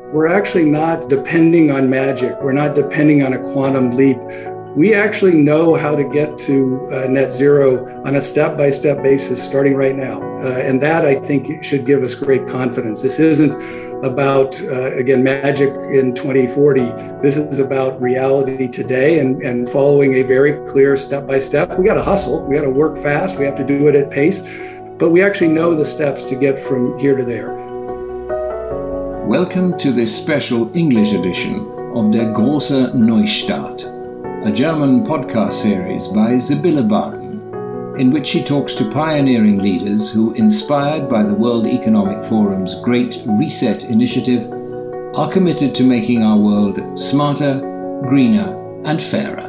We're actually not depending on magic. We're not depending on a quantum leap. We actually know how to get to net zero on a step-by-step basis starting right now. And that, I think, should give us great confidence. This isn't about, again, magic in 2040. This is about reality today and following a very clear step-by-step. We got to hustle. We got to work fast. We have to do it at pace. But we actually know the steps to get from here to there. Welcome to this special English edition of Der große Neustart, a German podcast series by Sibylle Barton, in which she talks to pioneering leaders who, inspired by the World Economic Forum's Great Reset initiative, are committed to making our world smarter, greener, and fairer.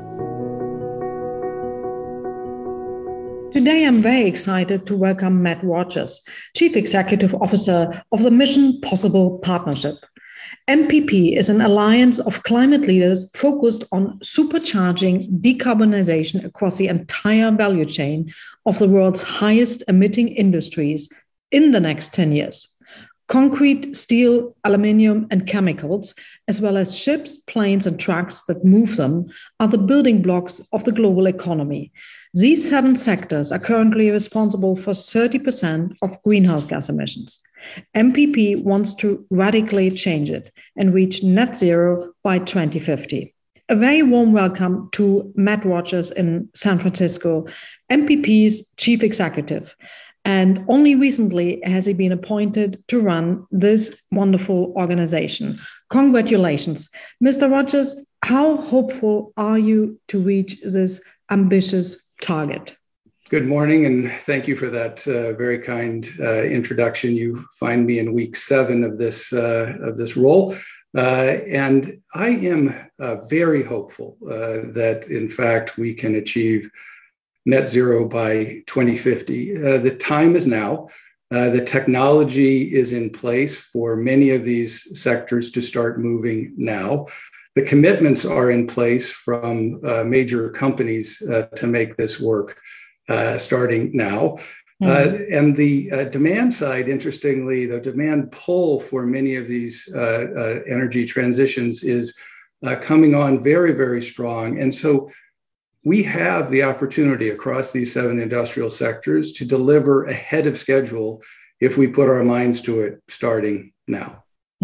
Today, I'm very excited to welcome Matt Rogers, Chief Executive Officer of the Mission Possible Partnership. MPP is an alliance of climate leaders focused on supercharging decarbonization across the entire value chain of the world's highest emitting industries in the next 10 years. Concrete, steel, aluminium, and chemicals, as well as ships, planes, and trucks that move them, are the building blocks of the global economy. These 7 sectors are currently responsible for 30% of greenhouse gas emissions. MPP wants to radically change it and reach net zero by 2050. A very warm welcome to Matt Rogers in San Francisco, MPP's chief executive. And only recently has he been appointed to run this wonderful organization. Congratulations. Mr. Rogers, how hopeful are you to reach this ambitious target? Good morning, and thank you for that very kind introduction. You find me in week 7 of this role, and I am very hopeful that, in fact, we can achieve net zero by 2050. The time is now. The technology is in place for many of these sectors to start moving now. The commitments are in place from major companies to make this work starting now. And the demand side, interestingly, the demand pull for many of these energy transitions is coming on very, very strong. And so we have the opportunity across these 7 industrial sectors to deliver ahead of schedule if we put our minds to it starting now.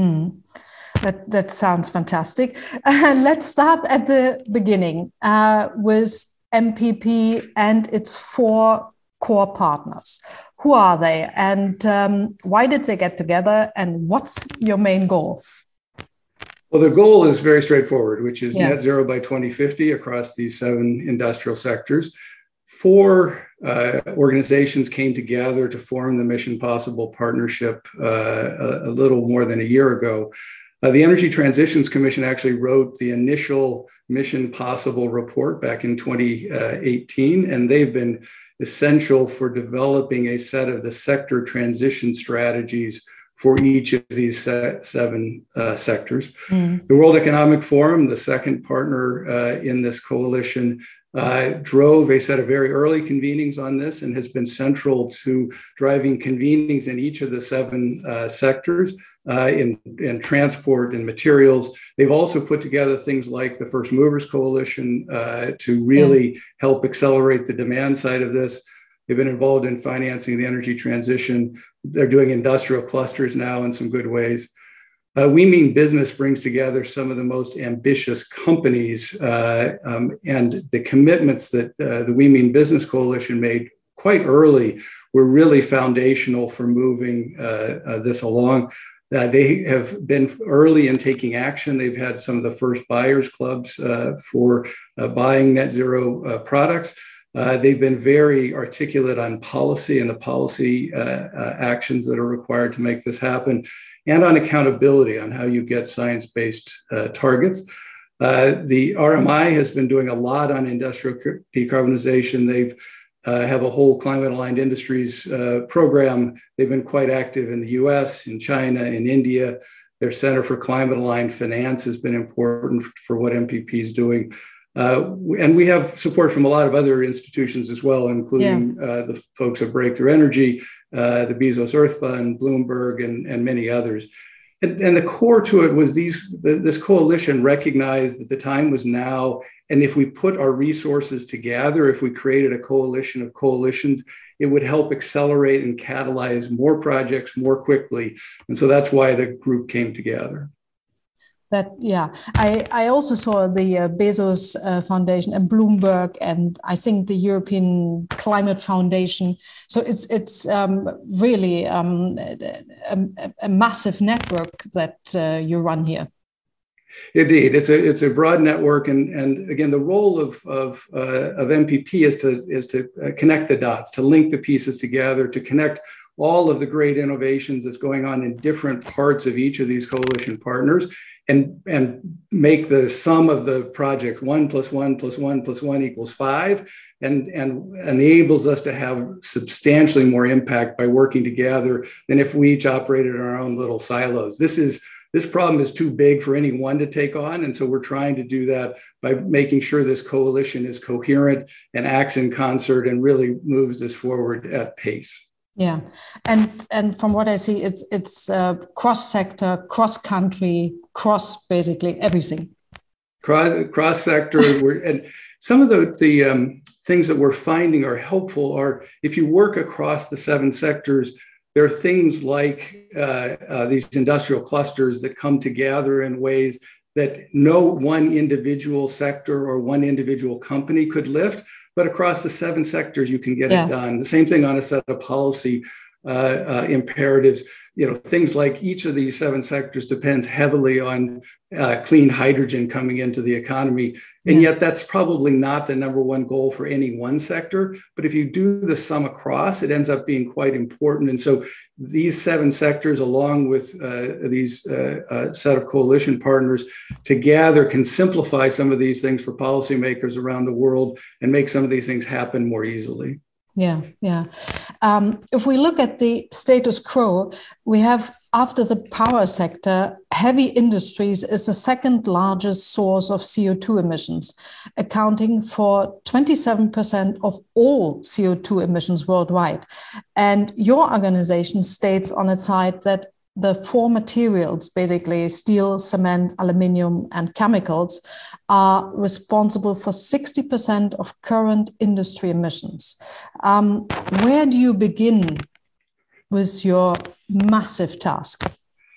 That sounds fantastic. Let's start at the beginning with MPP and its 4 core partners. Who are they, and why did they get together, and what's your main goal? Well, the goal is very straightforward, which is net zero by 2050 across these 7 industrial sectors. 4 organizations came together to form the Mission Possible Partnership a little more than a year ago. The Energy Transitions Commission actually wrote the initial Mission Possible report back in 2018, and they've been essential for developing a set of the sector transition strategies for each of these 7 sectors. The World Economic Forum, the second partner in this coalition, drove a set of very early convenings on this and has been central to driving convenings in each of the 7 sectors in transport and materials. They've also put together things like the First Movers Coalition to really help accelerate the demand side of this. They've been involved in financing the energy transition. They're doing industrial clusters now in some good ways. We Mean Business brings together some of the most ambitious companies, and the commitments that the We Mean Business Coalition made quite early were really foundational for moving this along. They have been early in taking action. They've had some of the first buyers clubs for buying net zero products. They've been very articulate on policy and the policy actions that are required to make this happen, and on accountability on how you get science-based targets. The RMI has been doing a lot on industrial decarbonization. They've have a whole climate-aligned industries program. They've been quite active in the US, in China, in India. Their Center for Climate-Aligned Finance has been important for what MPP is doing. And we have support from a lot of other institutions as well, including the folks at Breakthrough Energy, the Bezos Earth Fund, Bloomberg, and many others. And the core to it was this coalition recognized that the time was now. And if we put our resources together, if we created a coalition of coalitions, it would help accelerate and catalyze more projects more quickly. And so that's why the group came together. I also saw the Bezos Foundation and Bloomberg, and I think the European Climate Foundation. So it's really a massive network that you run here. Indeed, it's a broad network, and again, the role of MPP is to connect the dots, to link the pieces together, to connect all of the great innovations that's going on in different parts of each of these coalition partners, and make the sum of the project 1 + 1 + 1 + 1 = 5, and enables us to have substantially more impact by working together than if we each operated in our own little silos. This problem is too big for any one to take on. And so we're trying to do that by making sure this coalition is coherent and acts in concert and really moves this forward at pace. Yeah. And from what I see, it's cross-sector, cross-country, cross basically everything. Cross-sector. And some of the things that we're finding are helpful are if you work across the 7 sectors, there are things like these industrial clusters that come together in ways that no one individual sector or one individual company could lift, but across the 7 sectors, you can get it done. The same thing on a set of policy imperatives. Things like each of these 7 sectors depends heavily on clean hydrogen coming into the economy. And yet that's probably not the number one goal for any one sector. But if you do the sum across, it ends up being quite important. And so these 7 sectors, along with these set of coalition partners together, can simplify some of these things for policymakers around the world and make some of these things happen more easily. Yeah. If we look at the status quo, we have, after the power sector, heavy industries is the second largest source of CO2 emissions, accounting for 27% of all CO2 emissions worldwide. And your organization states on its side that the 4 materials, basically steel, cement, aluminium, and chemicals, are responsible for 60% of current industry emissions. Where do you begin with your massive task?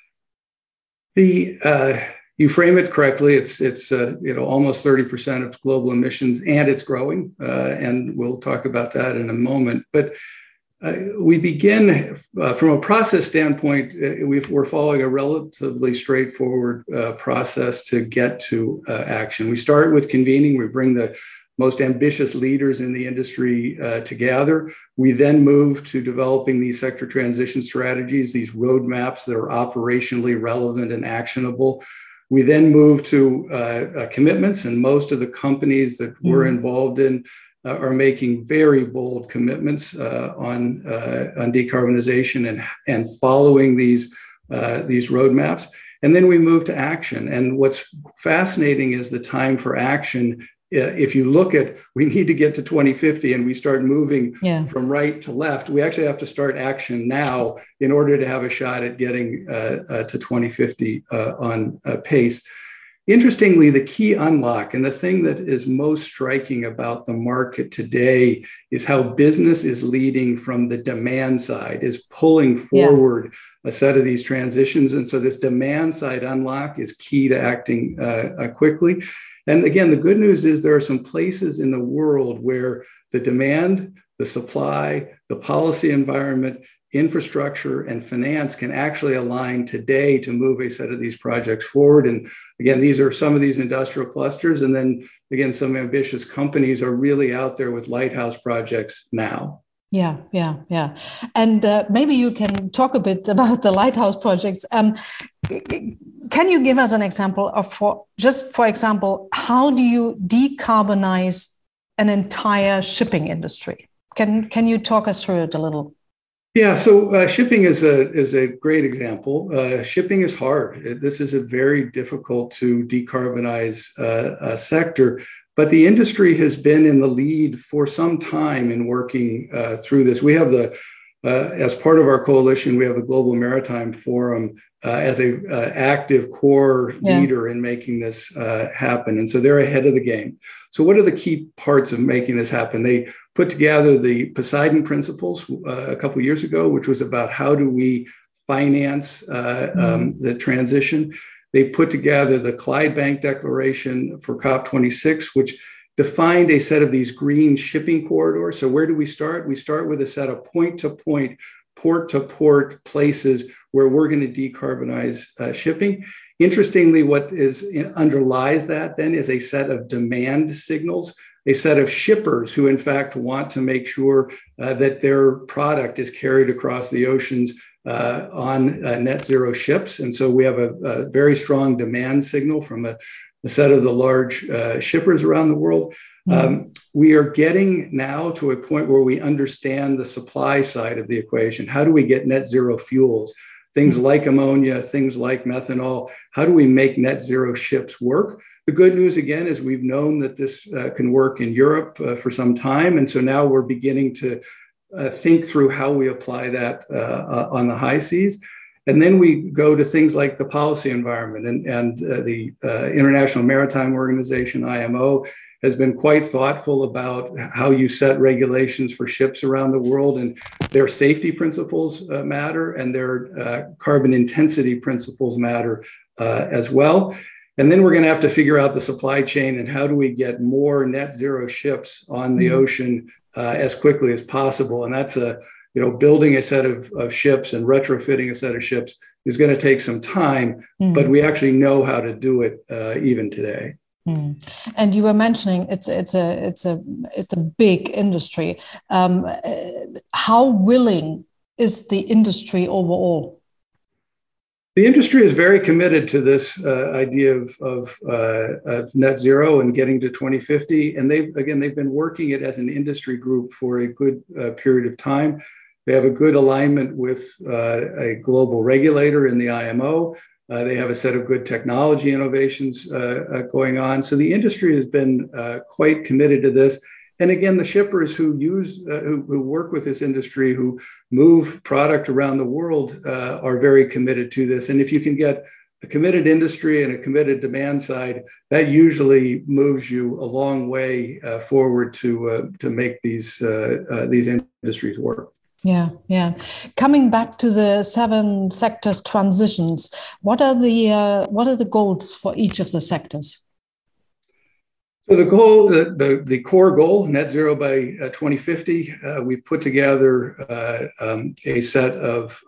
You frame it correctly. It's almost 30% of global emissions, and it's growing. And we'll talk about that in a moment. But we begin from a process standpoint. We're following a relatively straightforward process to get to action. We start with convening. We bring the most ambitious leaders in the industry together. We then move to developing these sector transition strategies, these roadmaps that are operationally relevant and actionable. We then move to commitments, and most of the companies that we're involved in are making very bold commitments on decarbonization and following these roadmaps. And then we move to action. And what's fascinating is the time for action. If you look at, we need to get to 2050 and we start moving from right to left, we actually have to start action now in order to have a shot at getting to 2050 on pace. Interestingly, the key unlock and the thing that is most striking about the market today is how business is leading from the demand side, is pulling forward a set of these transitions. And so this demand side unlock is key to acting quickly. And again, the good news is there are some places in the world where the demand, the supply, the policy environment, infrastructure, and finance can actually align today to move a set of these projects forward. And again, these are some of these industrial clusters. And then again, some ambitious companies are really out there with lighthouse projects now. Yeah. And maybe you can talk a bit about the lighthouse projects. Can you give us an example of, for example, how do you decarbonize an entire shipping industry? Can you talk us through it a little? Yeah, so shipping is a great example. Shipping is hard. This is a very difficult to decarbonize sector, but the industry has been in the lead for some time in working through this. We have the as part of our coalition, we have the Global Maritime Forum as a active core leader in making this happen. And so they're ahead of the game. So what are the key parts of making this happen? They put together the Poseidon Principles a couple of years ago, which was about how do we finance the transition. They put together the Clydebank Declaration for COP26, which defined a set of these green shipping corridors. So where do we start? We start with a set of point-to-point, port-to-port places where we're going to decarbonize shipping. Interestingly, what underlies that then is a set of demand signals, a set of shippers who in fact want to make sure that their product is carried across the oceans on net zero ships. And so we have a very strong demand signal from a set of the large shippers around the world. We are getting now to a point where we understand the supply side of the equation. How do we get net zero fuels? Things like ammonia, things like methanol. How do we make net zero ships work? The good news, again, is we've known that this can work in Europe for some time. And so now we're beginning to think through how we apply that on the high seas. And then we go to things like the policy environment, and the International Maritime Organization, IMO, has been quite thoughtful about how you set regulations for ships around the world, and their safety principles matter, and their carbon intensity principles matter as well. And then we're going to have to figure out the supply chain and how do we get more net zero ships on the ocean as quickly as possible. And that's building a set of ships and retrofitting a set of ships is going to take some time, but we actually know how to do it even today. And you were mentioning it's a big industry. How willing is the industry overall? The industry is very committed to this idea of net zero and getting to 2050. And they've been working it as an industry group for a good period of time. They have a good alignment with a global regulator in the IMO. They have a set of good technology innovations going on. So the industry has been quite committed to this. And again, the shippers who work with this industry, who move product around the world, are very committed to this. And if you can get a committed industry and a committed demand side, that usually moves you a long way forward to make these industries work. Yeah. Coming back to the 7 sectors transitions, what are the goals for each of the sectors? So the goal, the core goal, net zero by 2050, we've put together a set of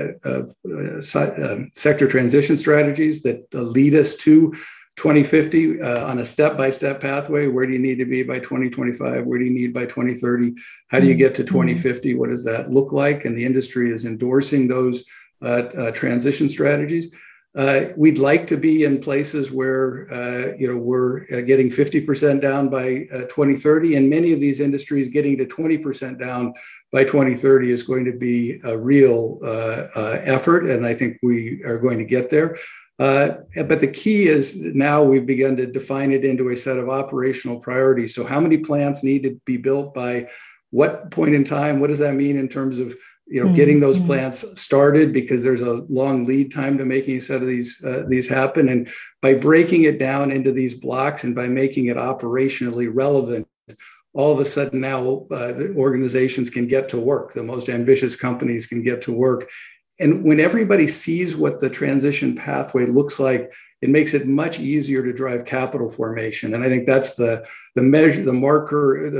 sector transition strategies that lead us to 2050 on a step-by-step pathway. Where do you need to be by 2025? Where do you need by 2030? How do you get to 2050? What does that look like? And the industry is endorsing those transition strategies. We'd like to be in places where we're getting 50% down by 2030, and many of these industries getting to 20% down by 2030 is going to be a real effort, and I think we are going to get there. But the key is now we've begun to define it into a set of operational priorities. So how many plants need to be built by what point in time? What does that mean in terms of getting those plants started? Because there's a long lead time to making a set of these happen. And by breaking it down into these blocks and by making it operationally relevant, all of a sudden now the organizations can get to work. The most ambitious companies can get to work. And when everybody sees what the transition pathway looks like, it makes it much easier to drive capital formation. And I think that's the measure, the marker,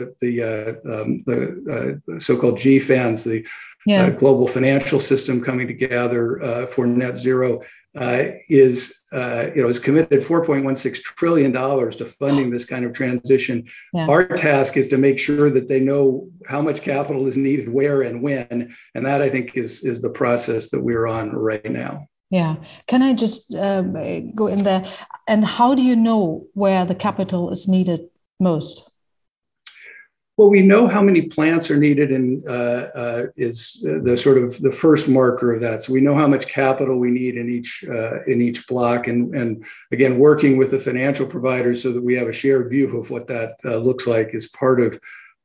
the so-called GFANZ, the global financial system coming together for net zero is committed $4.16 trillion to funding this kind of transition. Our task is to make sure that they know how much capital is needed, where and when. And that, I think, is the process that we're on right now. Yeah. Can I just go in there? And how do you know where the capital is needed most? Well, we know how many plants are needed, and is the sort of the first marker of that. So we know how much capital we need in each block, and again, working with the financial providers so that we have a shared view of what that looks like is part of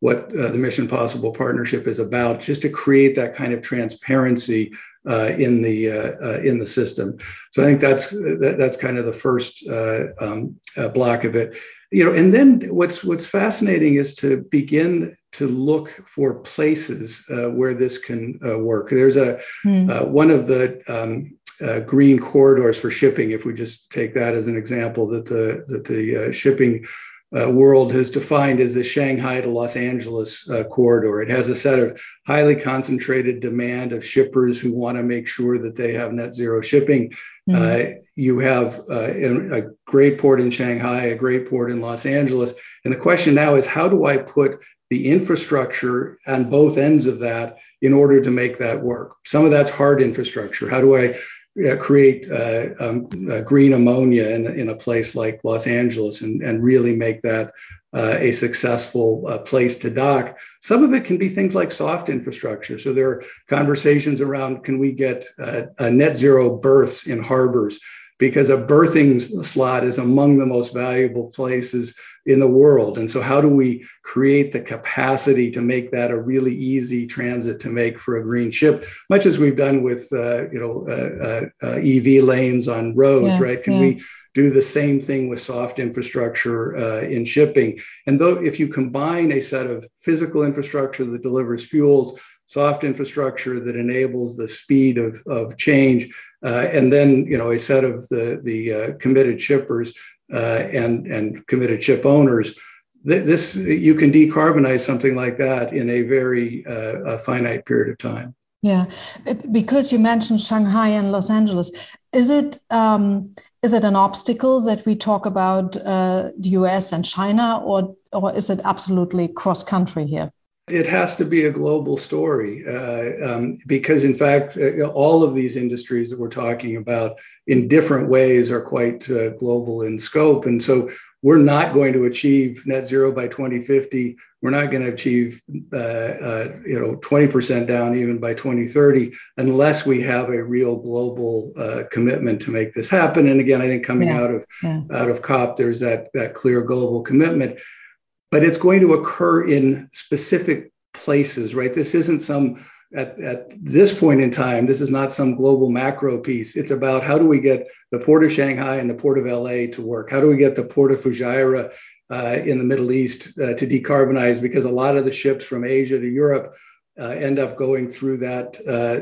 what the Mission Possible Partnership is about, just to create that kind of transparency in the system. So I think that's kind of the first block of it. And then what's fascinating is to begin to look for places where this can work. There's one of the green corridors for shipping, if we just take that as an example, that the shipping world has defined as the Shanghai to Los Angeles corridor. It has a set of highly concentrated demand of shippers who want to make sure that they have net zero shipping. You have a great port in Shanghai, a great port in Los Angeles. And the question now is, how do I put the infrastructure on both ends of that in order to make that work? Some of that's hard infrastructure. How do I create green ammonia in a place like Los Angeles and really make that a successful place to dock? Some of it can be things like soft infrastructure. So there are conversations around, can we get net zero berths in harbors? Because a berthing slot is among the most valuable places in the world. And so how do we create the capacity to make that a really easy transit to make for a green ship, much as we've done with EV lanes on roads, right? Can we do the same thing with soft infrastructure in shipping? And though if you combine a set of physical infrastructure that delivers fuels, soft infrastructure that enables the speed of change, and then a set of the committed shippers and committed ship owners, this you can decarbonize something like that in a very finite period of time. Yeah, because you mentioned Shanghai and Los Angeles, is it an obstacle that we talk about the US and China, or is it absolutely cross country here? It has to be a global story because, in fact, all of these industries that we're talking about in different ways are quite global in scope. And so we're not going to achieve net zero by 2050. We're not going to achieve 20% down even by 2030 unless we have a real global commitment to make this happen. And again, I think coming out of COP, there's that clear global commitment. But it's going to occur in specific places, right? This isn't at this point in time, this is not some global macro piece. It's about how do we get the port of Shanghai and the port of LA to work? How do we get the port of Fujairah in the Middle East to decarbonize? Because a lot of the ships from Asia to Europe end up going through that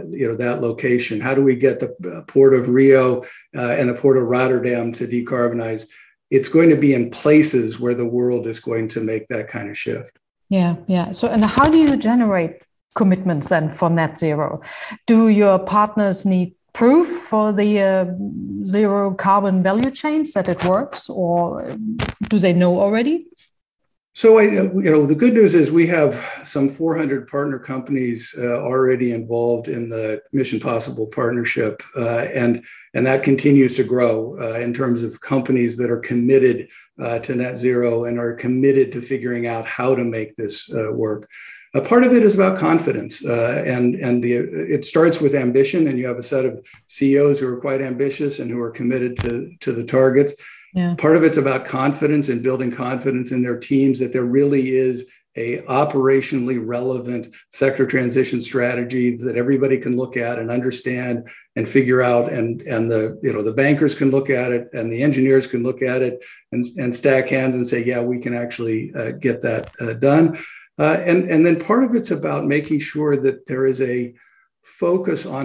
location. How do we get the port of Rio and the port of Rotterdam to decarbonize? It's going to be in places where the world is going to make that kind of shift. Yeah. So, and how do you generate commitments then for net zero? Do your partners need proof for the zero carbon value chains that it works, or do they know already? So, the good news is we have some 400 partner companies already involved in the Mission Possible Partnership, and that continues to grow in terms of companies that are committed to net zero and are committed to figuring out how to make this work. A part of it is about confidence, and it starts with ambition, and you have a set of CEOs who are quite ambitious and who are committed to the targets. Yeah. Part of it's about confidence and building confidence in their teams that there really is a operationally relevant sector transition strategy that everybody can look at and understand and figure out, and the bankers can look at it and the engineers can look at it and stack hands and say, yeah, we can actually get that done. And then part of it's about making sure that there is a focus on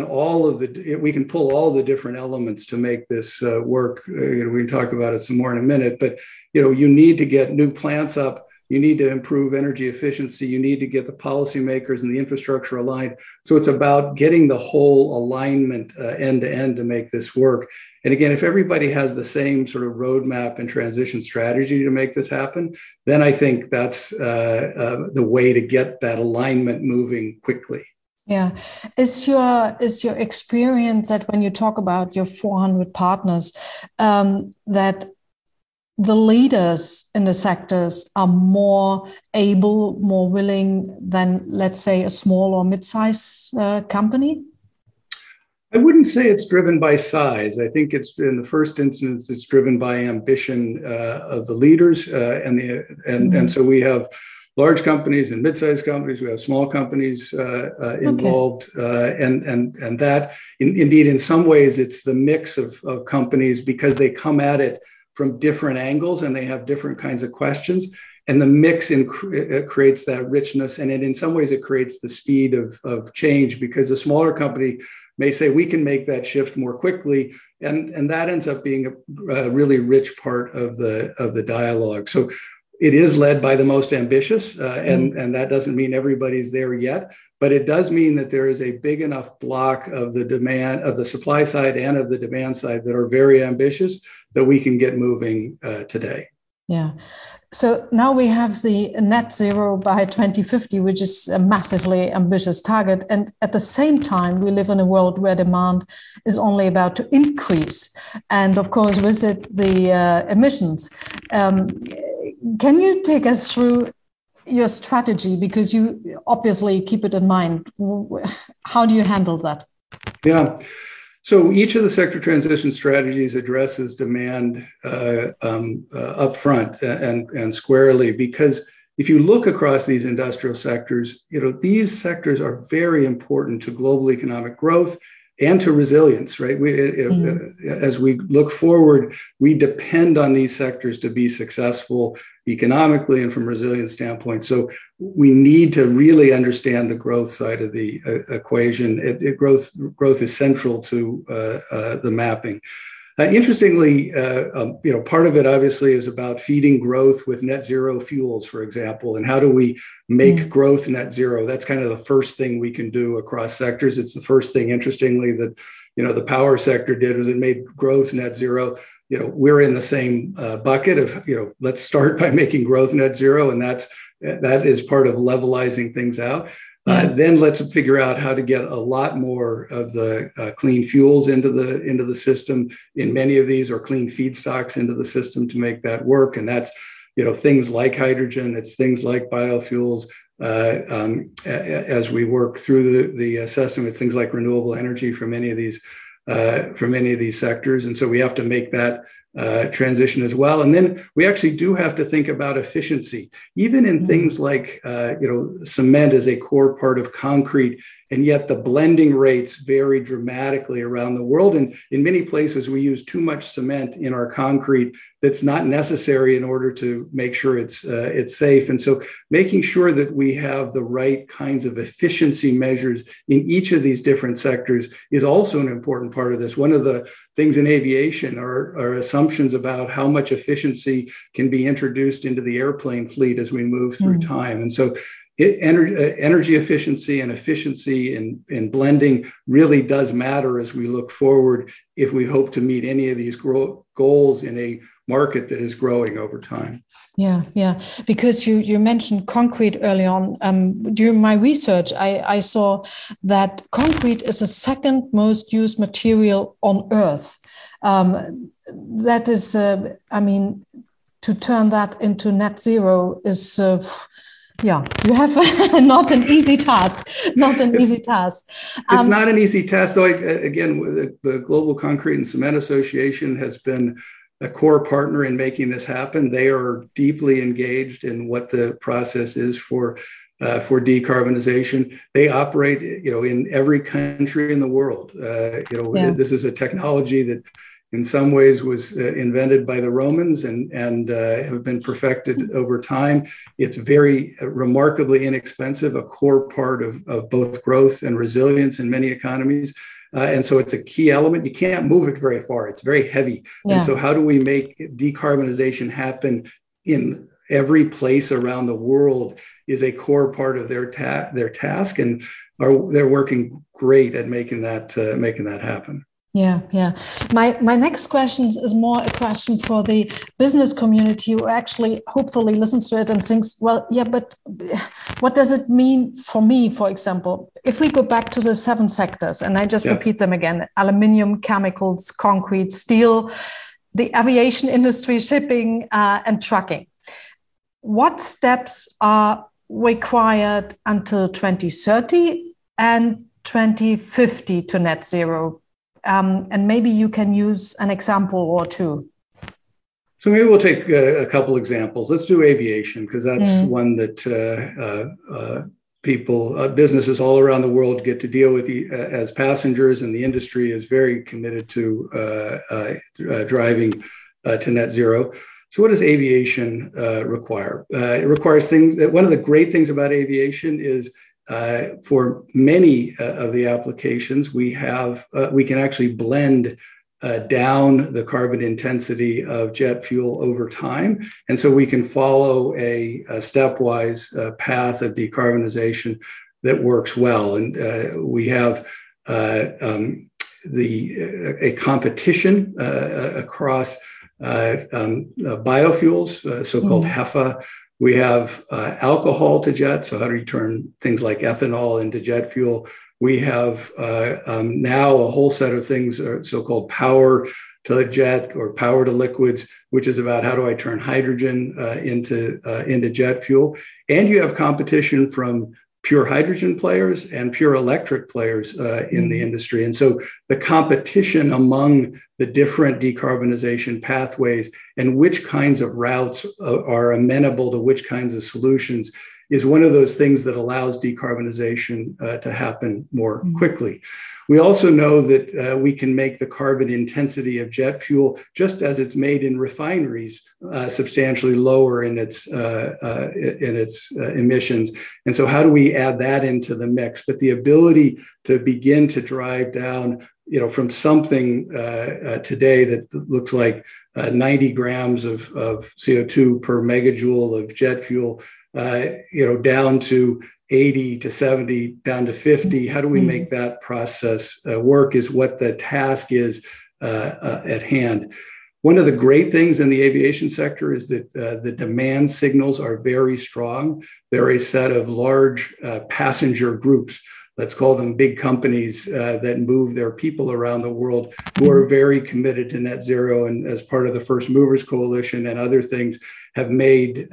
we can pull all the different elements to make this work. We can talk about it some more in a minute, but you need to get new plants up. You need to improve energy efficiency. You need to get the policymakers and the infrastructure aligned. So it's about getting the whole alignment end to end to make this work. And again, if everybody has the same sort of roadmap and transition strategy to make this happen, then I think that's the way to get that alignment moving quickly. Yeah. Is your experience that when you talk about your 400 partners, that the leaders in the sectors are more able, more willing than, let's say, a small or mid-size company? I wouldn't say it's driven by size. I think it's in the first instance, it's driven by ambition of the leaders, and so we have large companies and mid-sized companies. We have small companies involved, and that indeed, in some ways, it's the mix of companies because they come at it from different angles and they have different kinds of questions. And the mix creates that richness, and in some ways, it creates the speed of change because a smaller company may say we can make that shift more quickly, and that ends up being a really rich part of the dialogue. So it is led by the most ambitious, and that doesn't mean everybody's there yet, but it does mean that there is a big enough block of the demand, of the supply side and of the demand side, that are very ambitious that we can get moving today. Yeah. So now we have the net zero by 2050, which is a massively ambitious target. And at the same time, we live in a world where demand is only about to increase. And of course, with it, the emissions. Can you take us through your strategy? Because you obviously keep it in mind. How do you handle that? Yeah. So each of the sector transition strategies addresses demand up front and squarely, because if you look across these industrial sectors, these sectors are very important to global economic growth and to resilience, right? As we look forward, we depend on these sectors to be successful economically and from a resilience standpoint. So we need to really understand the growth side of the equation. Growth is central to the mapping. Interestingly, part of it obviously is about feeding growth with net zero fuels, for example, and how do we make growth net zero? That's kind of the first thing we can do across sectors. It's the first thing, interestingly, that the power sector did, was it made growth net zero. We're in the same bucket of let's start by making growth net zero, and that is part of levelizing things out. Then let's figure out how to get a lot more of the clean fuels into the system in many of these, or clean feedstocks into the system to make that work. And that's things like hydrogen, it's things like biofuels. As we work through the assessment, it's things like renewable energy for many of these sectors. And so we have to make that transition as well. And then we actually do have to think about efficiency, even in things like, cement is a core part of concrete, and yet the blending rates vary dramatically around the world. And in many places, we use too much cement in our concrete that's not necessary in order to make sure it's safe. And so making sure that we have the right kinds of efficiency measures in each of these different sectors is also an important part of this. One of the things in aviation are assumptions about how much efficiency can be introduced into the airplane fleet as we move through time. And so energy efficiency and efficiency in blending really does matter as we look forward, if we hope to meet any of these goals in a market that is growing over time. Yeah. Because you mentioned concrete early on. During my research, I saw that concrete is the second most used material on Earth. That is, to turn that into net zero is... you have not an easy task. It's not an easy task, though. Again, the Global Concrete and Cement Association has been a core partner in making this happen. They are deeply engaged in what the process is for decarbonization. They operate, in every country in the world. This is a technology that, in some ways, was invented by the Romans and have been perfected over time. It's very remarkably inexpensive, a core part of both growth and resilience in many economies. And so it's a key element. You can't move it very far. It's very heavy. And so how do we make decarbonization happen in every place around the world is a core part of their task. And they're working great at making that happen. Yeah. My next question is more a question for the business community, who actually hopefully listens to it and thinks, well, yeah, but what does it mean for me, for example? If we go back to the 7 sectors, and I just repeat them again: aluminium, chemicals, concrete, steel, the aviation industry, shipping, and trucking. What steps are required until 2030 and 2050 to net zero? And maybe you can use an example or two. So maybe we'll take a couple examples. Let's do aviation, because that's one that businesses all around the world get to deal with as passengers, and the industry is very committed to driving to net zero. So what does aviation require? It requires things. One of the great things about aviation is for many of the applications, we can actually blend down the carbon intensity of jet fuel over time. And so we can follow a stepwise path of decarbonization that works well. And we have a competition across biofuels, so-called HEFA. We have alcohol to jet. So how do you turn things like ethanol into jet fuel? We have now a whole set of things, so-called power to jet or power to liquids, which is about how do I turn hydrogen into jet fuel. And you have competition from pure hydrogen players and pure electric players in the industry. And so the competition among the different decarbonization pathways and which kinds of routes are amenable to which kinds of solutions is one of those things that allows decarbonization to happen more quickly. We also know that we can make the carbon intensity of jet fuel, just as it's made in refineries, substantially lower in its emissions. And so how do we add that into the mix? But the ability to begin to drive down, from something today that looks like 90 grams of CO2 per megajoule of jet fuel, down to 80 to 70, down to 50. How do we make that process work is what the task is at hand. One of the great things in the aviation sector is that the demand signals are very strong. They're a set of large passenger groups, let's call them big companies that move their people around the world, who are very committed to net zero, and as part of the First Movers Coalition and other things have made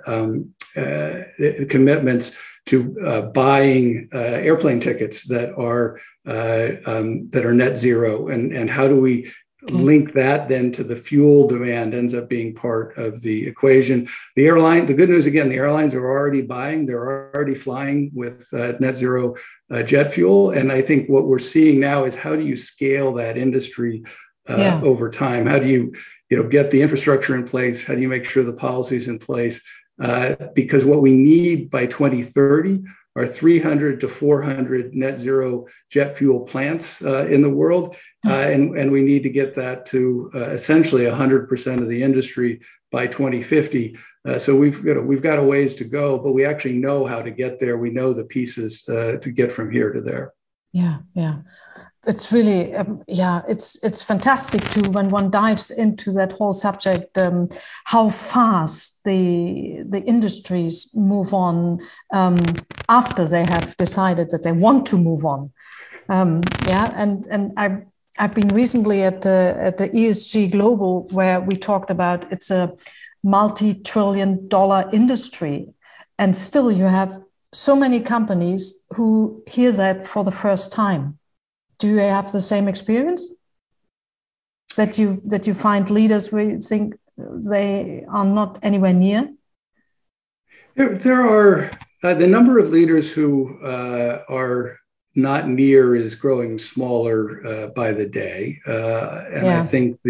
commitments to buying airplane tickets that are net zero, and how do we link that then to the fuel demand ends up being part of the equation. The good news again, the airlines are already buying, they're already flying with net zero jet fuel. And I think what we're seeing now is how do you scale that industry over time? How do you get the infrastructure in place? How do you make sure the policy's in place? Because what we need by 2030 are 300 to 400 net zero jet fuel plants in the world. And we need to get that to essentially 100% of the industry by 2050. So we've got a ways to go, but we actually know how to get there. We know the pieces to get from here to there. Yeah. It's really, it's fantastic too when one dives into that whole subject, how fast the industries move on after they have decided that they want to move on. And I've been recently at the ESG Global, where we talked about it's a multi-trillion-dollar industry, and still you have so many companies who hear that for the first time. Do you have the same experience? That you find leaders where you think they are not anywhere near? There are the number of leaders who are not near is growing smaller by the day, I think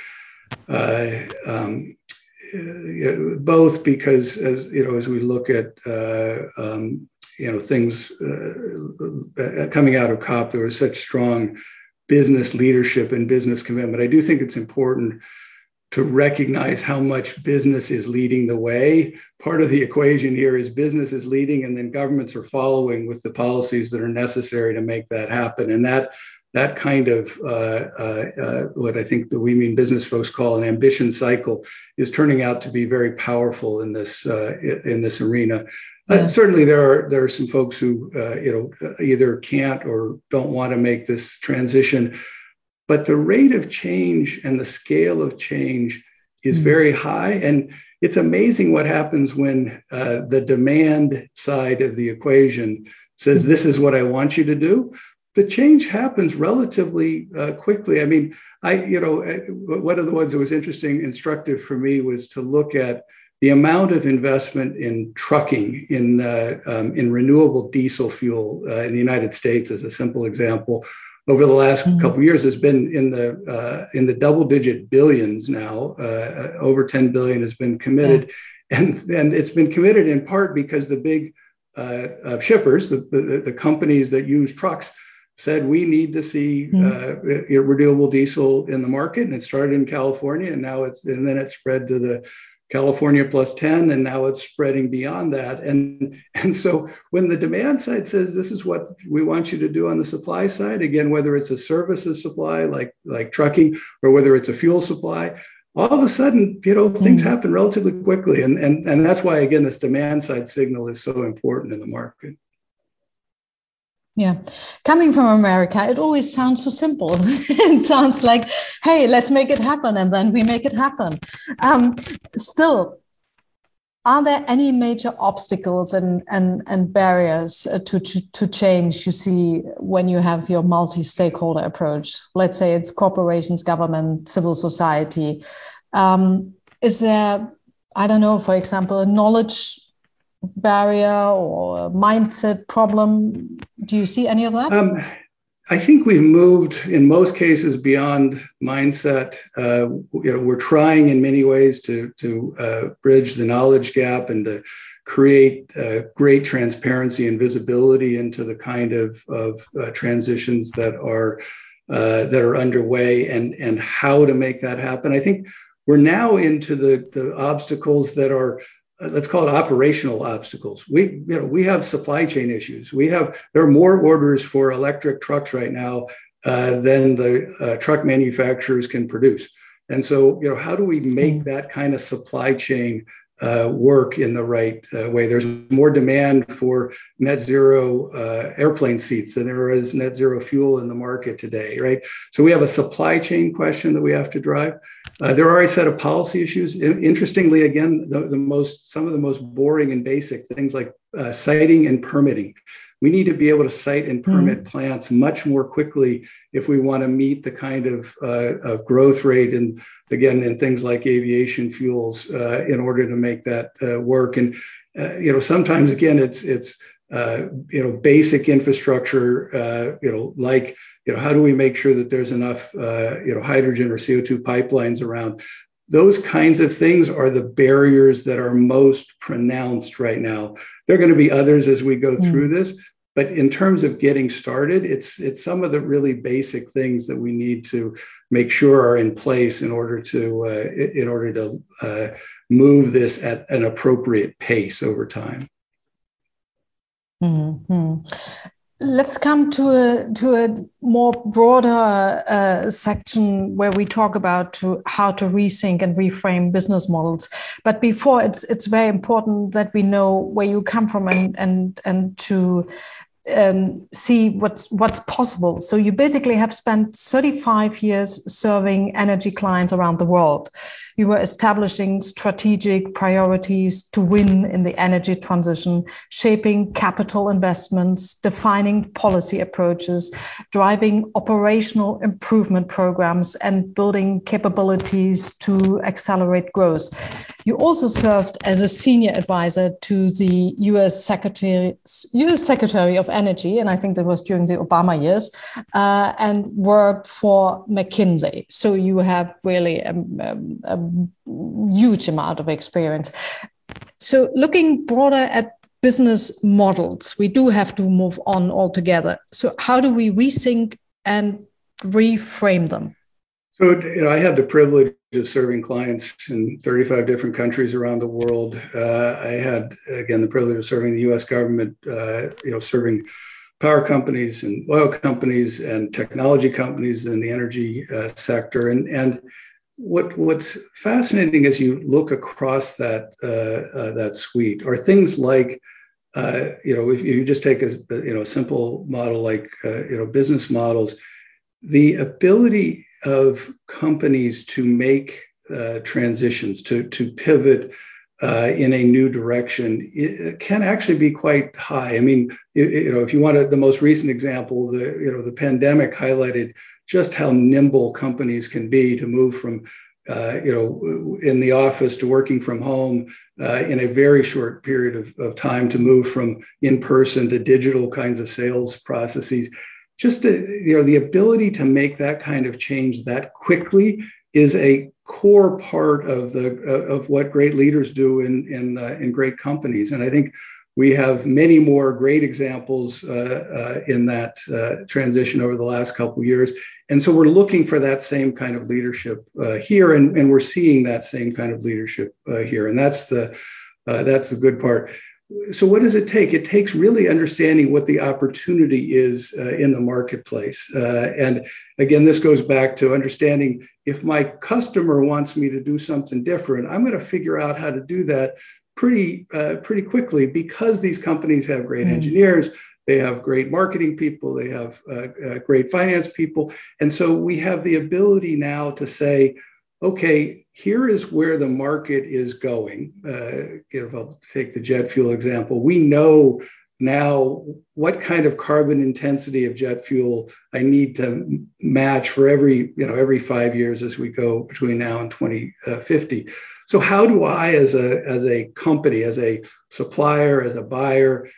both because as we look at things coming out of COP, there was such strong business leadership and business commitment. I do think it's important to recognize how much business is leading the way. Part of the equation here is business is leading, and then governments are following with the policies that are necessary to make that happen. And that kind of what I think that we mean business folks call an ambition cycle is turning out to be very powerful in this arena. Certainly, there are some folks who either can't or don't want to make this transition, but the rate of change and the scale of change is very high, and it's amazing what happens when the demand side of the equation says, "This is what I want you to do," the change happens relatively quickly. I mean, one of the ones that was instructive for me was to look at the amount of investment in trucking, in renewable diesel fuel in the United States, as a simple example, over the last couple of years has been in the double-digit billions now. Over 10 billion has been committed, and it's been committed in part because the big shippers, the companies that use trucks, said we need to see renewable diesel in the market, and it started in California, and then it spread to the California plus 10, and now it's spreading beyond that. And so when the demand side says this is what we want you to do on the supply side, again, whether it's a services supply like trucking or whether it's a fuel supply, all of a sudden, things happen relatively quickly. And that's why, again, this demand side signal is so important in the market. Yeah. Coming from America, it always sounds so simple. It sounds like, hey, let's make it happen. And then we make it happen. Still, are there any major obstacles and barriers to change you see when you have your multi-stakeholder approach? Let's say it's corporations, government, civil society. Is there, I don't know, for example, a knowledge barrier or a mindset problem? Do you see any of that? I think we've moved in most cases beyond mindset. We're trying in many ways to bridge the knowledge gap and to create great transparency and visibility into the kind of transitions that are underway and how to make that happen. I think we're now into the obstacles that are, let's call it operational obstacles. We have supply chain issues. There are more orders for electric trucks right now than the truck manufacturers can produce. And so, how do we make that kind of supply chain work in the right way? There's more demand for net zero airplane seats than there is net zero fuel in the market today, right? So we have a supply chain question that we have to drive. There are a set of policy issues. Interestingly, again, some of the most boring and basic things like siting and permitting. We need to be able to site and permit plants much more quickly if we want to meet the kind of growth rate and, again, in things like aviation fuels in order to make that work. And sometimes, again, it's basic infrastructure, like how do we make sure that there's enough hydrogen or CO2 pipelines around? Those kinds of things are the barriers that are most pronounced right now. There are going to be others as we go through this, but in terms of getting started, it's some of the really basic things that we need to make sure are in place in order to move this at an appropriate pace over time. Mm-hmm. Let's come to a more broader section where we talk about how to rethink and reframe business models. But before, it's very important that we know where you come from and to see what's possible. So you basically have spent 35 years serving energy clients around the world. You were establishing strategic priorities to win in the energy transition, shaping capital investments, defining policy approaches, driving operational improvement programs, and building capabilities to accelerate growth. You also served as a senior advisor to the U.S. Secretary of Energy, and I think that was during the Obama years, and worked for McKinsey. So you have really a huge amount of experience. So looking broader at business models, we do have to move on altogether. So how do we rethink and reframe them? So, I had the privilege of serving clients in 35 different countries around the world. I had, again, the privilege of serving the U.S. government, serving power companies and oil companies and technology companies in the energy sector. And what's fascinating as you look across that suite are things like, if you just take a simple model like business models, the ability of companies to make transitions, to pivot in a new direction, it can actually be quite high. I mean, if you want the most recent example, the pandemic highlighted just how nimble companies can be to move from in the office to working from home in a very short period of time, to move from in-person to digital kinds of sales processes. Just the ability to make that kind of change that quickly is a core part of what great leaders do in great companies. And I think we have many more great examples in that transition over the last couple of years. And so we're looking for that same kind of leadership here, and we're seeing that same kind of leadership here. And that's the good part. So what does it take? It takes really understanding what the opportunity is in the marketplace. And again, this goes back to understanding, if my customer wants me to do something different, I'm going to figure out how to do that pretty quickly, because these companies have great engineers, they have great marketing people, they have great finance people. And so we have the ability now to say, okay, here is where the market is going. I'll take the jet fuel example. We know now what kind of carbon intensity of jet fuel I need to match for every 5 years as we go between now and 2050. So how do I, as a company, as a supplier, as a buyer,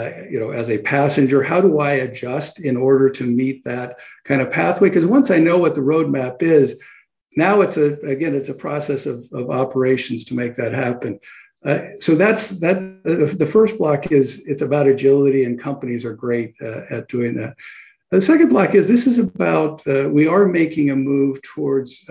as a passenger, how do I adjust in order to meet that kind of pathway? Because once I know what the roadmap is, now it's a process of operations to make that happen. So that's the first block it's about agility, and companies are great at doing that. The second block this is about, we are making a move towards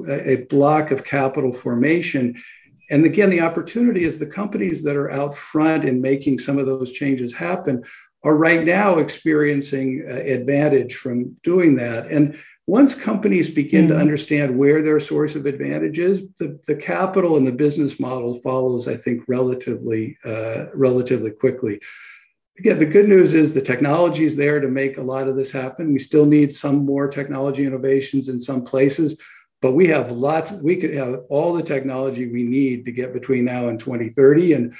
a block of capital formation. And again, the opportunity is the companies that are out front in making some of those changes happen are right now experiencing advantage from doing that. And once companies begin to understand where their source of advantage is, the capital and the business model follows, I think, relatively quickly. Again, the good news is the technology is there to make a lot of this happen. We still need some more technology innovations in some places, but we could have all the technology we need to get between now and 2030. And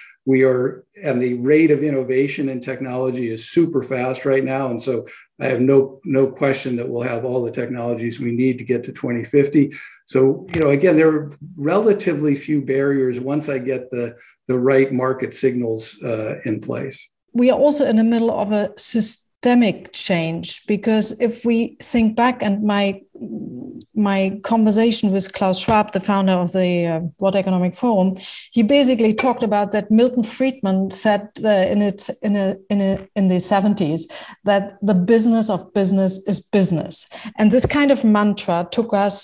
the rate of innovation in technology is super fast right now. And so I have no question that we'll have all the technologies we need to get to 2050. So, again, there are relatively few barriers once I get the right market signals in place. We are also in the middle of a systemic change, because if we think back, and my conversation with Klaus Schwab, the founder of the World Economic Forum, he basically talked about that Milton Friedman said in the 70s that the business of business is business, and this kind of mantra took us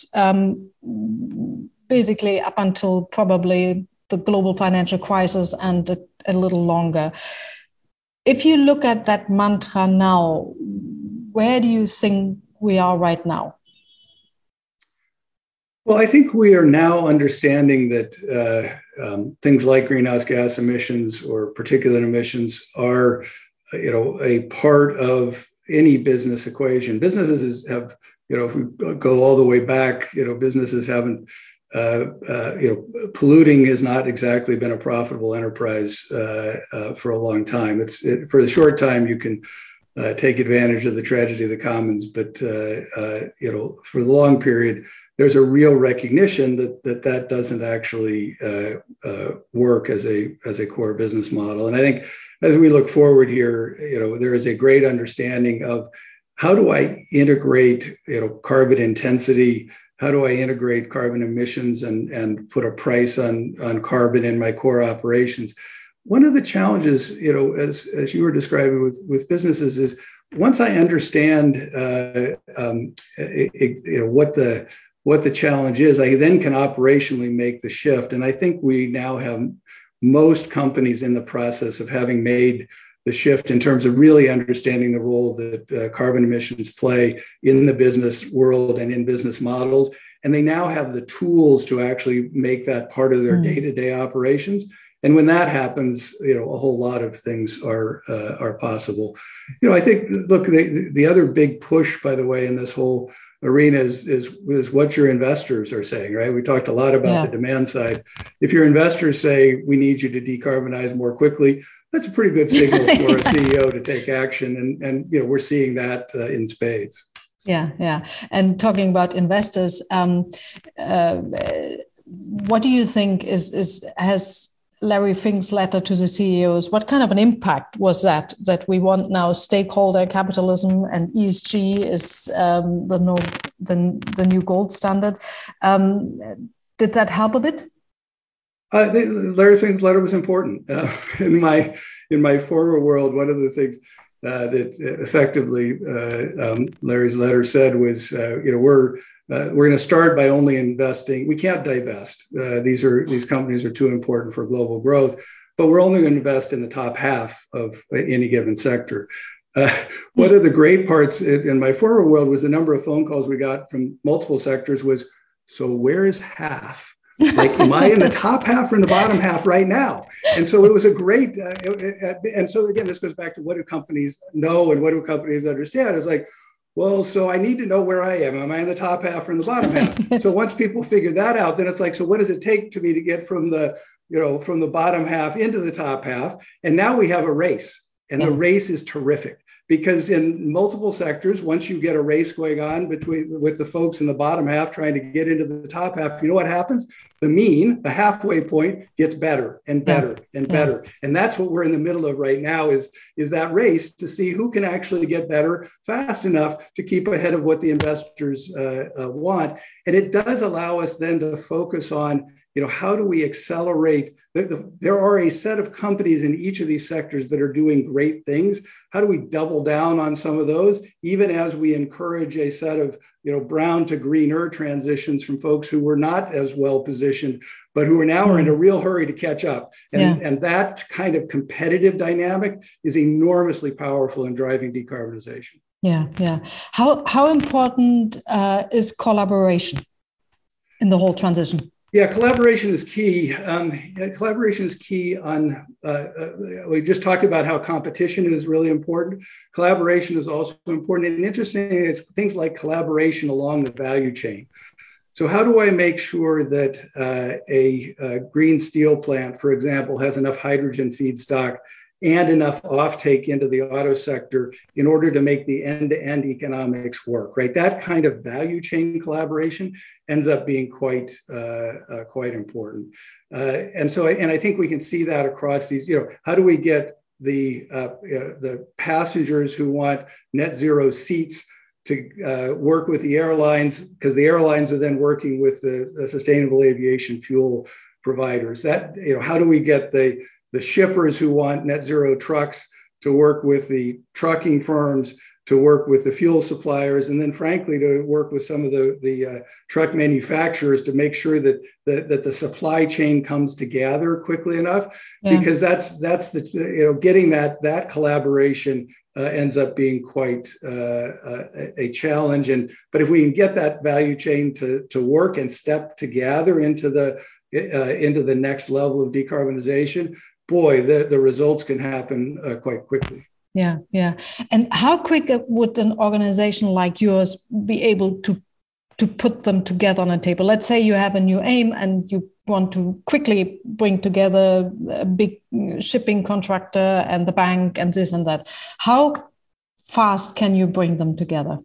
basically up until probably the global financial crisis and a little longer. If you look at that mantra now, where do you think we are right now? Well, I think we are now understanding that things like greenhouse gas emissions or particulate emissions are, a part of any business equation. Businesses have, if we go all the way back, businesses haven't. Polluting has not exactly been a profitable enterprise for a long time. For the short time, you can take advantage of the tragedy of the commons, but for the long period, there's a real recognition that doesn't actually work as a core business model. And I think as we look forward here, there is a great understanding of how do I integrate carbon intensity. How do I integrate carbon emissions and put a price on carbon in my core operations? One of the challenges, as you were describing with businesses, is once I understand, what the challenge is, I then can operationally make the shift. And I think we now have most companies in the process of having made the shift in terms of really understanding the role that carbon emissions play in the business world and in business models. And they now have the tools to actually make that part of their day-to-day operations. And when that happens, a whole lot of things are possible. I think, look, the other big push, by the way, in this whole arena is what your investors are saying, right? We talked a lot about the demand side. If your investors say, we need you to decarbonize more quickly, that's a pretty good signal for a CEO to take action. And we're seeing that in spades. Yeah. And talking about investors, what do you think has Larry Fink's letter to the CEOs, what kind of an impact was that we want now stakeholder capitalism and ESG is the new gold standard? Did that help a bit? Larry Fink's letter was important. In my former world, one of the things that effectively Larry's letter said was, we're going to start by only investing. We can't divest. These companies are too important for global growth, but we're only going to invest in the top half of any given sector. One of the great parts in my former world was the number of phone calls we got from multiple sectors was, so where is half? Like, am I in the top half or in the bottom half right now? And so it was a great, and so again, this goes back to what do companies know and what do companies understand? It's like, well, so I need to know where I am. Am I in the top half or in the bottom half? Yes. So once people figure that out, then it's like, so what does it take to me to get from the bottom half into the top half? And now we have a race, and the race is terrific. Because in multiple sectors, once you get a race going on with the folks in the bottom half trying to get into the top half, you know what happens? The mean, the halfway point, gets better and better and better. And that's what we're in the middle of right now is that race to see who can actually get better fast enough to keep ahead of what the investors want. And it does allow us then to focus on, how do we accelerate? There are a set of companies in each of these sectors that are doing great things. How do we double down on some of those, even as we encourage a set of, brown to greener transitions from folks who were not as well positioned, but who are now in a real hurry to catch up. And that kind of competitive dynamic is enormously powerful in driving decarbonization. Yeah. How important is collaboration in the whole transition? Yeah, collaboration is key. Collaboration is key on, we just talked about how competition is really important. Collaboration is also important. And interesting is things like collaboration along the value chain. So how do I make sure that a green steel plant, for example, has enough hydrogen feedstock and enough offtake into the auto sector in order to make the end-to-end economics work, right? That kind of value chain collaboration ends up being quite important. And I think we can see that across these, how do we get the passengers who want net zero seats to work with the airlines, because the airlines are then working with the sustainable aviation fuel providers. That, how do we get the shippers who want net zero trucks to work with the trucking firms, to work with the fuel suppliers, and then frankly, to work with some of the truck manufacturers to make sure that the supply chain comes together quickly enough, because that's the, getting that collaboration ends up being quite a challenge. But if we can get that value chain to work and step together into the next level of decarbonization, boy, the results can happen quite quickly. Yeah. And how quick would an organization like yours be able to put them together on a table? Let's say you have a new aim and you want to quickly bring together a big shipping contractor and the bank and this and that. How fast can you bring them together?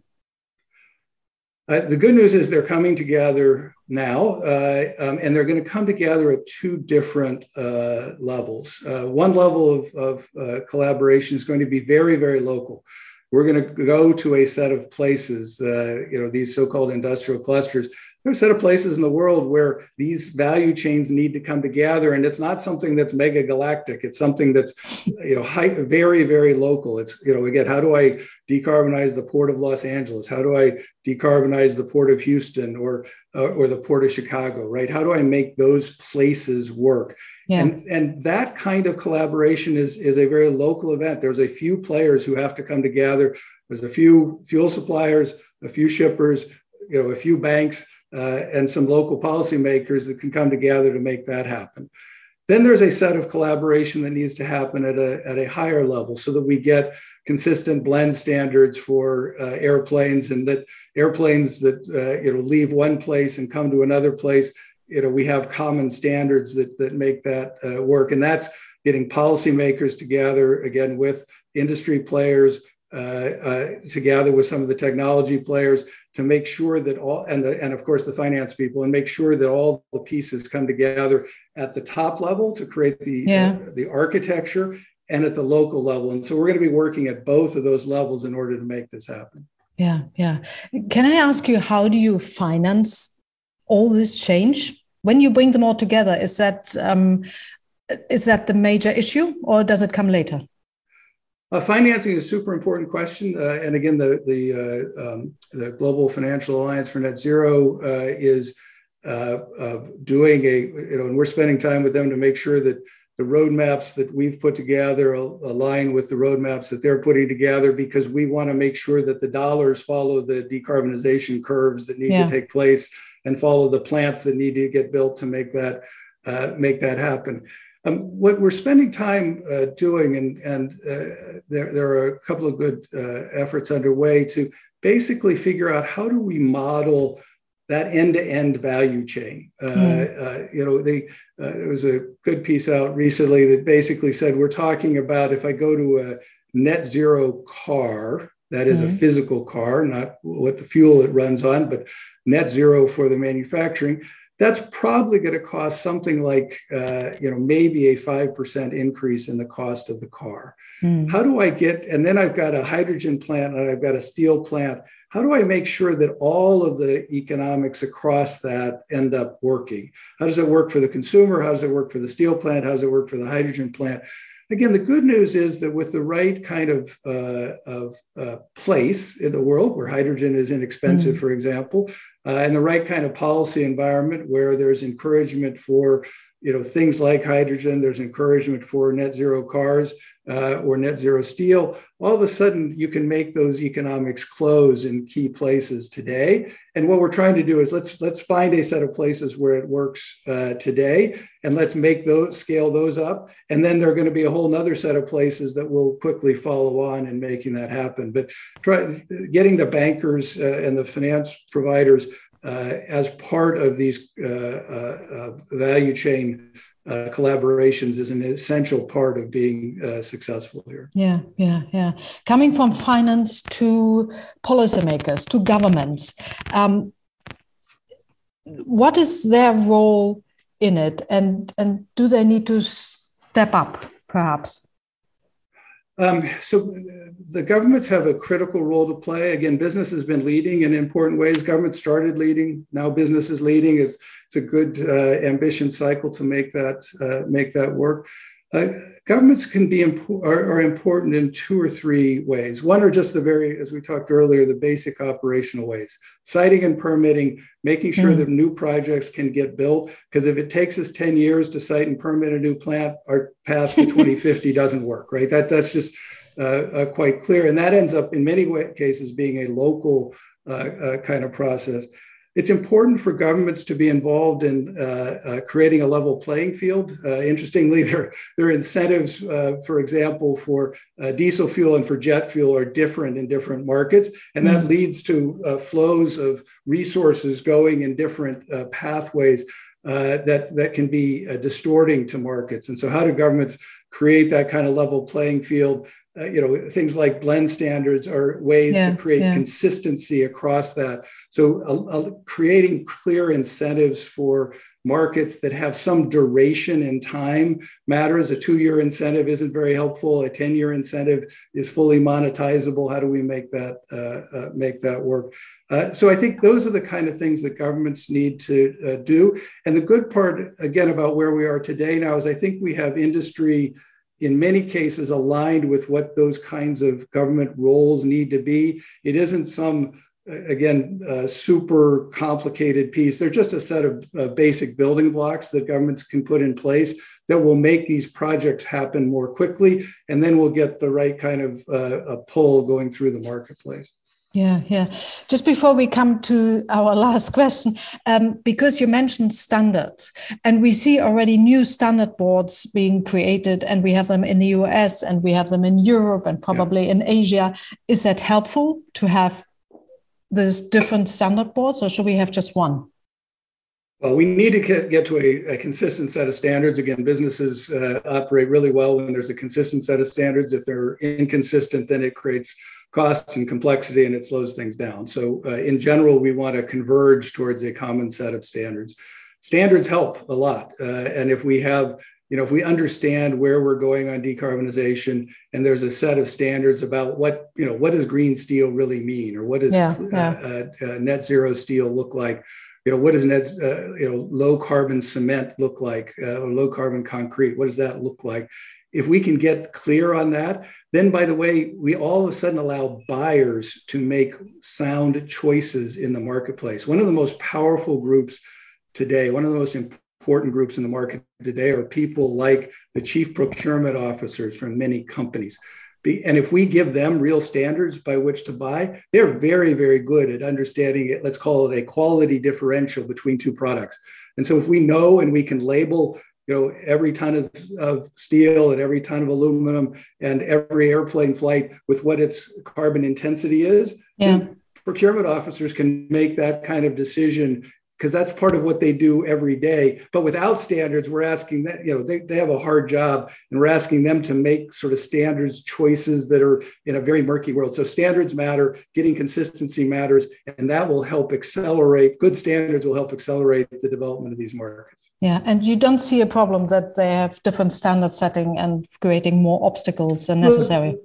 The good news is they're coming together now, and they're going to come together at two different levels. One level of collaboration is going to be very, very local. We're going to go to a set of places, these so-called industrial clusters. There's a set of places in the world where these value chains need to come together, and it's not something that's mega galactic. It's something that's, very, very local. It's, again, how do I decarbonize the port of Los Angeles? How do I decarbonize the port of Houston or the port of Chicago? Right? How do I make those places work? Yeah. And that kind of collaboration is a very local event. There's a few players who have to come together. There's a few fuel suppliers, a few shippers, a few banks. And some local policymakers that can come together to make that happen. Then there's a set of collaboration that needs to happen at a higher level so that we get consistent blend standards for airplanes, and that airplanes that leave one place and come to another place, we have common standards that make that work. And that's getting policymakers together, again, with industry players, together with some of the technology players, to make sure that all, and of course the finance people, and make sure that all the pieces come together at the top level to create the architecture, and at the local level. And so we're going to be working at both of those levels in order to make this happen. Yeah, yeah. Can I ask you, how do you finance all this change? When you bring them all together, is that the major issue, or does it come later? Financing is a super important question. And again, the Global Financial Alliance for Net Zero is doing and we're spending time with them to make sure that the roadmaps that we've put together align with the roadmaps that they're putting together, because we want to make sure that the dollars follow the decarbonization curves that need to take place, and follow the plants that need to get built to make that happen. What we're spending time doing, and there are a couple of good efforts underway to basically figure out how do we model that end-to-end value chain. There was a good piece out recently that basically said, we're talking about, if I go to a net zero car, that is a physical car, not what the fuel it runs on, but net zero for the manufacturing, that's probably going to cost something like, maybe a 5% increase in the cost of the car. How do I and then I've got a hydrogen plant and I've got a steel plant. How do I make sure that all of the economics across that end up working? How does it work for the consumer? How does it work for the steel plant? How does it work for the hydrogen plant? Again, the good news is that with the right kind of place in the world where hydrogen is inexpensive, for example, and the right kind of policy environment where there's encouragement for things like hydrogen, there's encouragement for net zero cars or net zero steel, all of a sudden you can make those economics close in key places today. And what we're trying to do is let's find a set of places where it works today, and let's scale those up. And then there are going to be a whole nother set of places that will quickly follow on in making that happen. But getting the bankers and the finance providers as part of these value chain collaborations is an essential part of being successful here. Yeah. Coming from finance to policymakers, to governments, what is their role in it, and do they need to step up, perhaps? So the governments have a critical role to play. Again, business has been leading in important ways. Government started leading. Now business is leading. It's a good ambition cycle to make that work. Governments are important in two or three ways. One are just as we talked earlier, the basic operational ways. Siting and permitting, making sure that new projects can get built. Because if it takes us 10 years to site and permit a new plant, our path to 2050 doesn't work, right? That's just quite clear. And that ends up in many cases being a local kind of process. It's important for governments to be involved in creating a level playing field. Interestingly, there are incentives, for example, for diesel fuel and for jet fuel are different in different markets. And that leads to flows of resources going in different pathways that can be distorting to markets. And so how do governments create that kind of level playing field? Things like blend standards are ways to create consistency across that. So creating clear incentives for markets that have some duration in time matters. A 2-year incentive isn't very helpful. A 10-year incentive is fully monetizable. How do we make that work? So I think those are the kind of things that governments need to do. And the good part, again, about where we are today now is I think we have industry in many cases aligned with what those kinds of government roles need to be. It isn't some, super complicated piece. They're just a set of basic building blocks that governments can put in place that will make these projects happen more quickly. And then we'll get the right kind of pull going through the marketplace. Yeah. Just before we come to our last question, because you mentioned standards, and we see already new standard boards being created, and we have them in the US and we have them in Europe and probably in Asia. Is that helpful to have these different standard boards, or should we have just one? Well, we need to get to a consistent set of standards. Again, businesses operate really well when there's a consistent set of standards. If they're inconsistent, then it creates costs and complexity, and it slows things down. So in general, we want to converge towards a common set of standards. Standards help a lot. And if we have, if we understand where we're going on decarbonization, and there's a set of standards about what does green steel really mean, or what does net zero steel look like? What does low carbon cement look like, or low carbon concrete? What does that look like? If we can get clear on that, then, by the way, we all of a sudden allow buyers to make sound choices in the marketplace. One of the most powerful groups today, one of the most important groups in the market today, are people like the chief procurement officers from many companies. And if we give them real standards by which to buy, they're very, very good at understanding it. Let's call it a quality differential between two products. And so if we know and we can label every ton of steel and every ton of aluminum and every airplane flight with what its carbon intensity is, then procurement officers can make that kind of decision, because that's part of what they do every day. But without standards, we're asking that, they have a hard job, and we're asking them to make sort of standards choices that are in a very murky world. So standards matter, getting consistency matters, and that will help accelerate, good standards will help accelerate the development of these markets. Yeah, and you don't see a problem that they have different standard setting and creating more obstacles than necessary?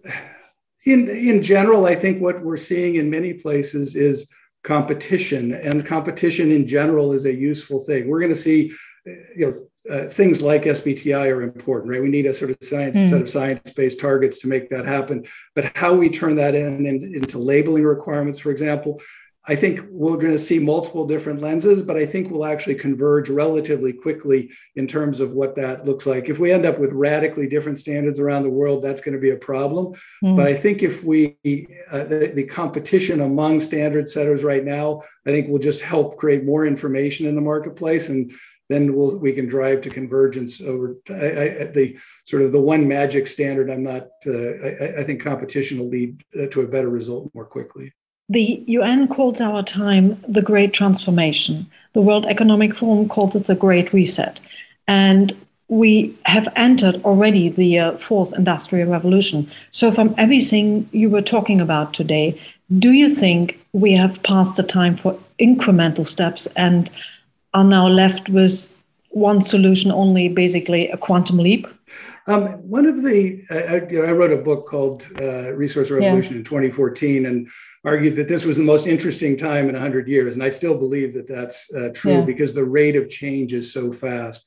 In general, I think what we're seeing in many places is competition, and competition in general is a useful thing. We're going to see, things like SBTI are important, right? We need a sort of set of science-based targets to make that happen. But how we turn that into labeling requirements, for example, I think we're going to see multiple different lenses, but I think we'll actually converge relatively quickly in terms of what that looks like. If we end up with radically different standards around the world, that's going to be a problem. But I think if the competition among standard setters right now, I think will just help create more information in the marketplace, and then we can drive to convergence over the one magic standard. I think competition will lead to a better result more quickly. The UN calls our time the Great Transformation. The World Economic Forum calls it the Great Reset. And we have entered already the fourth industrial revolution. So from everything you were talking about today, do you think we have passed the time for incremental steps and are now left with one solution only, basically a quantum leap? One of the, I wrote a book called Resource Revolution in 2014, and argued that this was the most interesting time in 100 years. And I still believe that that's true, because the rate of change is so fast.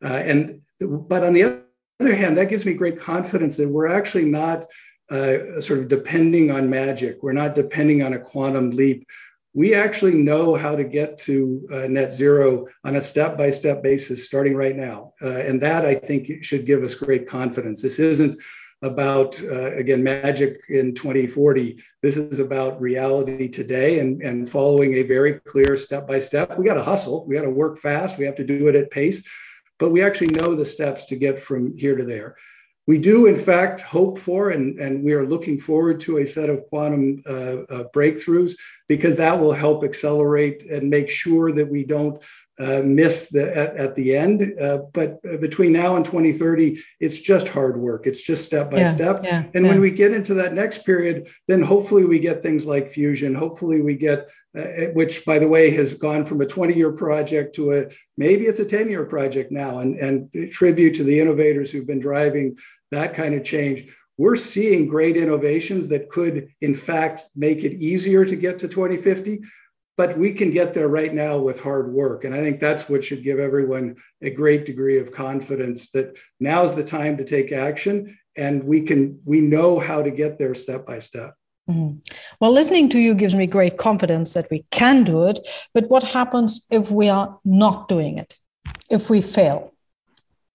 But on the other hand, that gives me great confidence that we're actually not sort of depending on magic. We're not depending on a quantum leap. We actually know how to get to net zero on a step-by-step basis starting right now. And that, I think, should give us great confidence. This isn't about, again, magic in 2040. This is about reality today and following a very clear step-by-step. We got to hustle. We got to work fast. We have to do it at pace. But we actually know the steps to get from here to there. We do, in fact, hope for, and we are looking forward to a set of quantum breakthroughs, because that will help accelerate and make sure that we don't miss at the end. But between now and 2030, it's just hard work. It's just step by step. And when we get into that next period, then hopefully we get things like fusion. Hopefully we get, which, by the way, has gone from a 20-year project to maybe it's a 10-year project now, and tribute to the innovators who've been driving that kind of change. We're seeing great innovations that could, in fact, make it easier to get to 2050. But we can get there right now with hard work. And I think that's what should give everyone a great degree of confidence that now is the time to take action, and we know how to get there step by step. Mm-hmm. Well, listening to you gives me great confidence that we can do it. But what happens if we are not doing it? If we fail?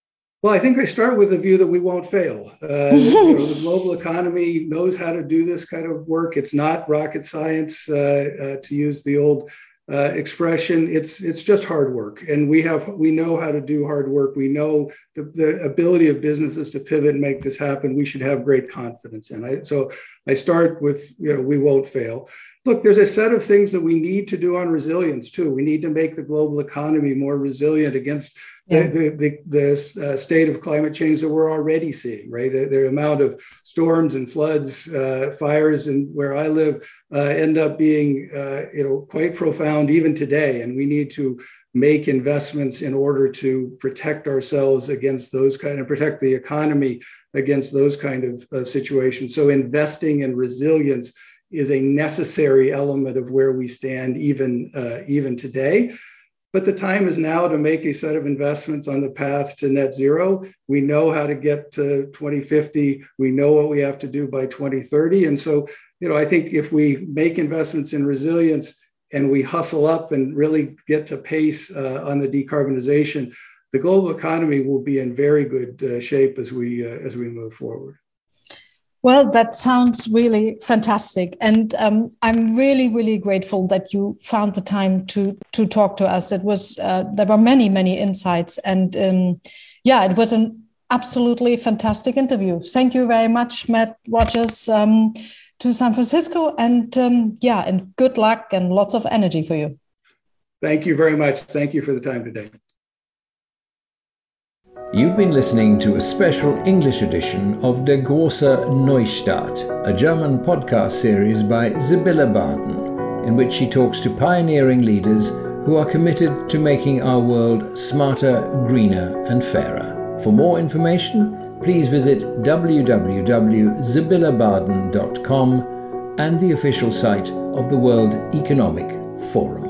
Well, I think I start with the view that we won't fail. The global economy knows how to do this kind of work. It's not rocket science, to use the old expression. It's just hard work, and we know how to do hard work. We know the ability of businesses to pivot and make this happen. We should have great confidence in. So I start with we won't fail. Look, there's a set of things that we need to do on resilience too. We need to make the global economy more resilient against the state of climate change that we're already seeing, right? The amount of storms and floods, fires, and where I live end up being, quite profound even today. And we need to make investments in order to protect ourselves against those protect the economy against those kind of situations. So investing in resilience is a necessary element of where we stand even today. But the time is now to make a set of investments on the path to net zero. We know how to get to 2050. We know what we have to do by 2030. And so, I think if we make investments in resilience and we hustle up and really get to pace on the decarbonization, the global economy will be in very good shape as we move forward. Well, that sounds really fantastic. And I'm really, really grateful that you found the time to talk to us. There were many, many insights. And it was an absolutely fantastic interview. Thank you very much, Matt Rogers, to San Francisco. And and good luck and lots of energy for you. Thank you very much. Thank you for the time today. You've been listening to a special English edition of Der große Neustart, a German podcast series by Sibylle Baden, in which she talks to pioneering leaders who are committed to making our world smarter, greener and fairer. For more information, please visit www.sibyllebaden.com and the official site of the World Economic Forum.